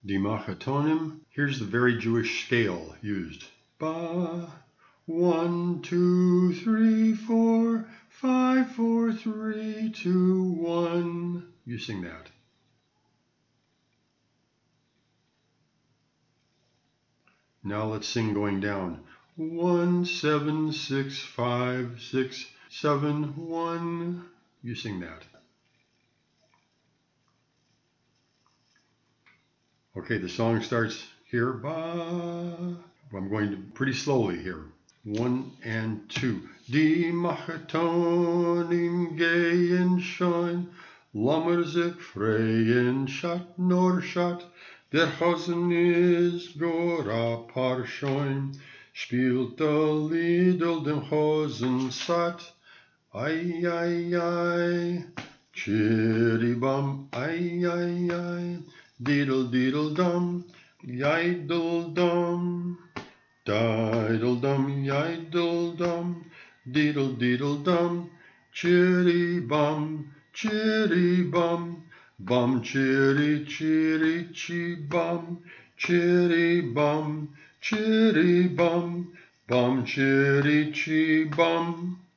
Demachatonim. Here's the very Jewish scale used. Ba, 1, 2, 3, 4, 5, 4, 3, 2, 1. You sing that. Now let's sing going down. 1, 7, 6, 5, 6, 7, 1. You sing that. Okay, the song starts here. Ba. I'm going to pretty slowly here. 1 and 2. Die Machatonim gehen schon, Lammer sich freien, Schat nor Schat, der Hosen ist gora Parschoin, spielt der Liedl dem Hosen satt, ai ai ai, chiribam, ai ai ai, diddle diddle dum, yiddle dum. Diddle dum, yiddle dum, diddle diddle dum, chitty bum, bum chitty chitty chi bum, chitty bum, bum chitty chi bum.